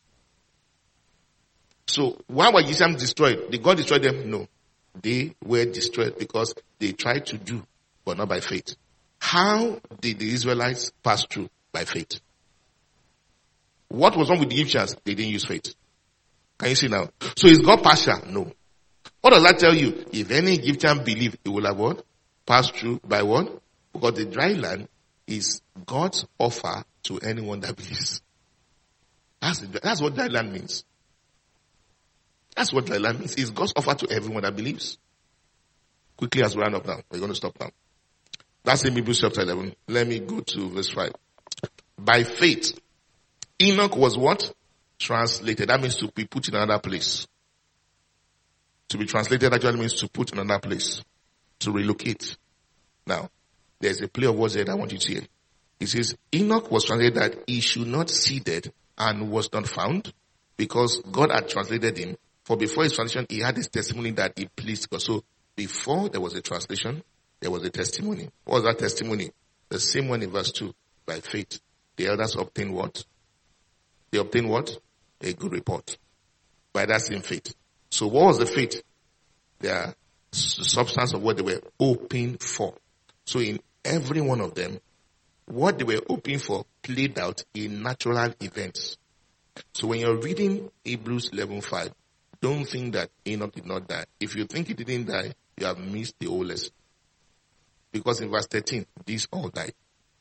So why were Egyptians destroyed? Did God destroy them? No. They were destroyed because they tried to do but not by faith. How did the Israelites pass through? By faith. What was wrong with the Egyptians? They didn't use faith. Can you see now? So is God partial? No. What does that tell you? If any Egyptian believe, he will have what? Pass through by what? Because the dry land is God's offer to anyone that believes. That's, that's what dry land means. That's what dry land means. It's God's offer to everyone that believes. Quickly as we round up now. We're going to stop now. That's in Hebrews chapter eleven. Let me go to verse five. By faith, Enoch was what? Translated. That means to be put in another place. To be translated actually means to put in another place. To relocate. Now, there's a play of words there that I want you to hear. It says, Enoch was translated that he should not see death and was not found because God had translated him. For before his translation, he had his testimony that he pleased God. So before there was a translation, there was a testimony. What was that testimony? The same one in verse two. By faith, the elders obtained what? They obtained what? A good report. By that same faith. So what was the faith? The substance of what they were hoping for. So in every one of them, what they were hoping for played out in natural events. So when you're reading Hebrews eleven five, don't think that Enoch did not die. If you think he didn't die, you have missed the whole lesson. Because in verse thirteen, these all died.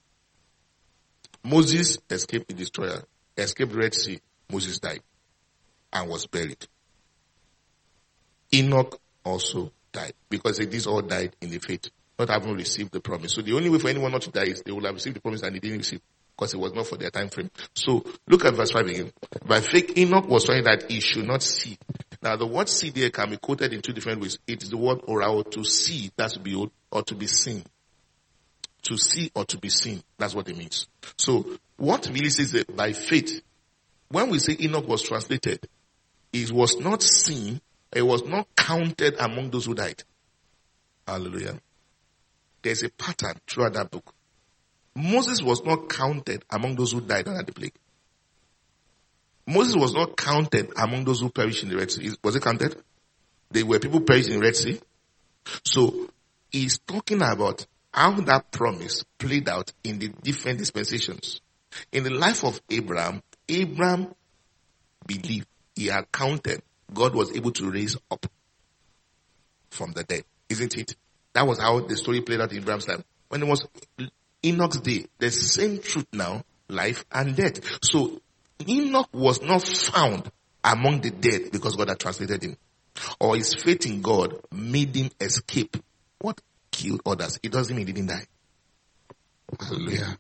Moses escaped the destroyer, escaped the Red Sea. Moses died and was buried. Enoch also died because these all died in the faith, not having received the promise. So the only way for anyone not to die is they will have received the promise and they didn't receive because it was not for their time frame. So look at verse five again. By faith, Enoch was trying that he should not see. Now the word see there can be quoted in two different ways. It is the word orao, to see, that's to be or to be seen. To see or to be seen. That's what it means. So what really says that by faith, when we say Enoch was translated, it was not seen, it was not counted among those who died. Hallelujah. There's a pattern throughout that book. Moses was not counted among those who died under the plague. Moses was not counted among those who perished in the Red Sea. Was it counted? There were people perished in the Red Sea. So he's talking about how that promise played out in the different dispensations. In the life of Abraham, Abraham believed, he had counted, God was able to raise up from the dead. Isn't it? That was how the story played out in Abraham's life. When it was Enoch's day, the same truth now, life and death. So Enoch was not found among the dead because God had translated him. Or his faith in God made him escape what killed others. It doesn't mean he didn't die. Hallelujah.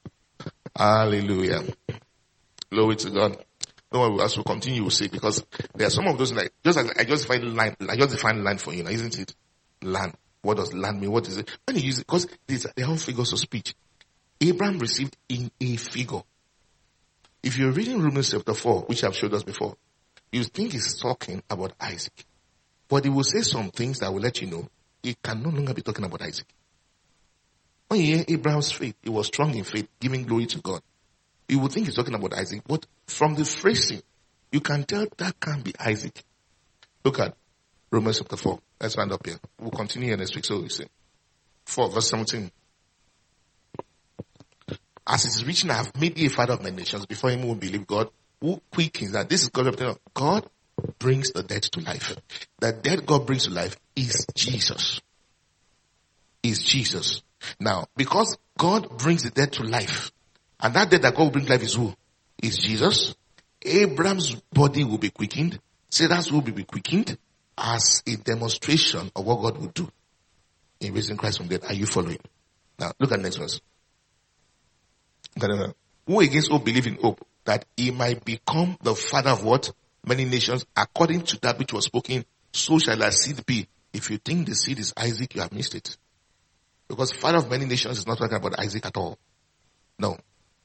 Hallelujah. Glory to God. No, as we continue, we'll see, because there are some of those, like, just like I just find line, I just define land for you now, isn't it? Land. What does land mean? What is it? When you use it, because they're all figures of speech. Abraham received in a figure. If you're reading Romans chapter four, which I've showed us before, you think he's talking about Isaac. But he will say some things that will let you know he can no longer be talking about Isaac. When you hear Abraham's faith, he was strong in faith, giving glory to God. You would think he's talking about Isaac, but from the phrasing, you can tell that can't be Isaac. Look at Romans chapter four. Let's round up here. We'll continue here next week. So we see. four verse seventeen. As it is written, I have made thee a father of many nations. Before him who believe God, who quickens that. This is God. God brings the dead to life. The dead God brings to life is Jesus. Is Jesus. Now, because God brings the dead to life, and that dead that God will bring to life is who? Is Jesus. Abraham's body will be quickened. Sarah's will be quickened as a demonstration of what God will do in raising Christ from death. Are you following? Now, look at the next verse. Who against hope believe in hope, that he might become the father of what? Many nations, according to that which was spoken, so shall thy seed be. If you think the seed is Isaac, you have missed it. Because father of many nations is not talking about Isaac at all. No.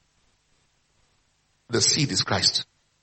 The seed is Christ.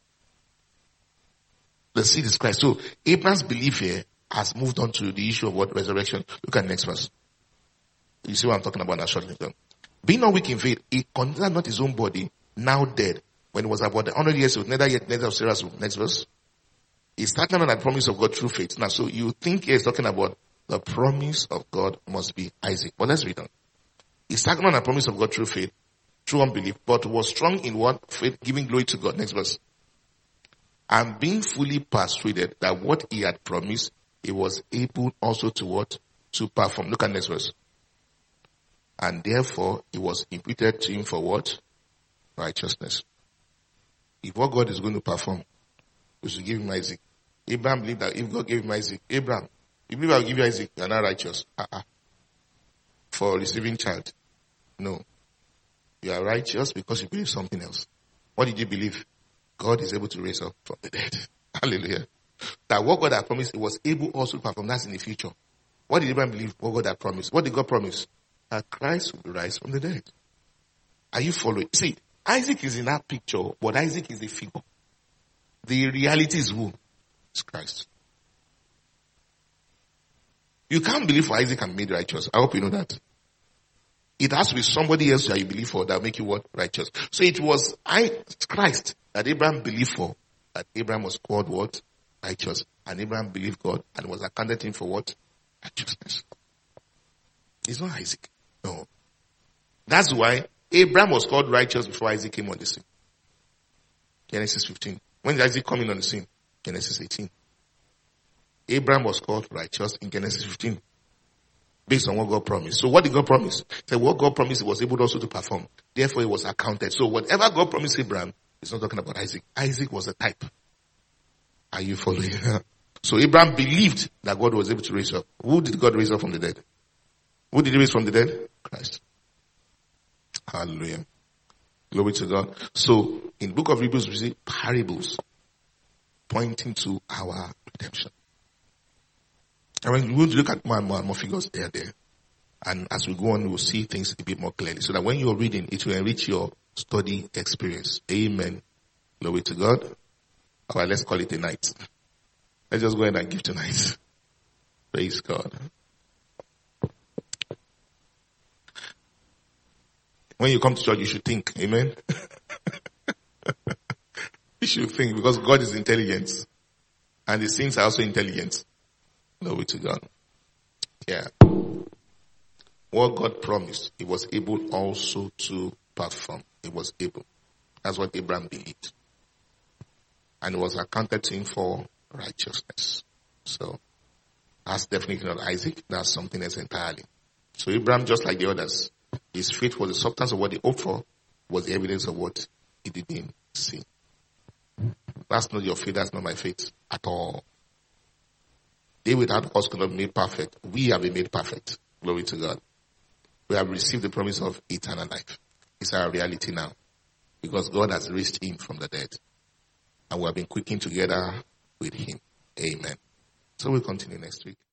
The seed is Christ. So Abraham's belief here has moved on to the issue of what? Resurrection. Look at the next verse. You see what I'm talking about now shortly. Being not weak in faith, he considered not his own body now dead when it was about one hundred years old, neither yet neither of Sarah's womb. Next verse. He started on that promise of God through faith. Now, so you think he's talking about the promise of God must be Isaac. But let's read on. He staggered on the promise of God through faith, through unbelief, but was strong in what? Faith, giving glory to God. Next verse. And being fully persuaded that what he had promised, he was able also to what? To perform. Look at next verse. And therefore, it was imputed to him for what? Righteousness. If what God is going to perform, we should give him Isaac. Abraham believed that if God gave him Isaac, Abraham, you believe I'll give you Isaac, you are not righteous. Uh-uh. For receiving child. No. You are righteous because you believe something else. What did you believe? God is able to raise up from the dead. Hallelujah. That what God had promised, he was able also to perform. That's in the future. What did Abraham believe? What God had promised. What did God promise? That Christ will rise from the dead. Are you following? See, Isaac is in that picture, but Isaac is the figure. The reality is who? It's Christ. You can't believe for Isaac and be made righteous. I hope you know that. It has to be somebody else that you believe for that will make you what? Righteous. So it was I, Christ that Abraham believed for, that Abraham was called what? Righteous. And Abraham believed God and was accounted to him for what? Righteousness. It's not Isaac. No. That's why Abraham was called righteous before Isaac came on the scene. Genesis fifteen. When did Isaac come in on the scene? Genesis eighteen. Abraham was called righteous in Genesis fifteen. Based on what God promised. So what did God promise? He said what God promised he was able also to perform. Therefore it was accounted. So whatever God promised Abraham, it's not talking about Isaac. Isaac was a type. Are you following? So Abraham believed that God was able to raise up. Who did God raise up from the dead? Who did he raise from the dead? Christ. Hallelujah. Glory to God. So in the book of Hebrews we see parables pointing to our redemption. And when we will look at more and more and more figures there, there. And as we go on, we'll see things a bit more clearly. So that when you're reading, it will enrich your study experience. Amen. Glory to God. All right, let's call it a night. Let's just go ahead and give tonight. Praise God. When you come to church, you should think. Amen. You should think because God is intelligent. And the saints are also intelligent. Glory to God. Yeah. What God promised, he was able also to perform. He was able. That's what Abraham believed. And it was accounted to him for righteousness. So, that's definitely not Isaac. That's something else entirely. So Abraham, just like the others, his faith was the substance of what he hoped for, was the evidence of what he didn't see. That's not your faith. That's not my faith at all. They without us could not be made perfect. We have been made perfect. Glory to God. We have received the promise of eternal life. It's our reality now. Because God has raised him from the dead. And we have been quickened together with him. Amen. So we'll continue next week.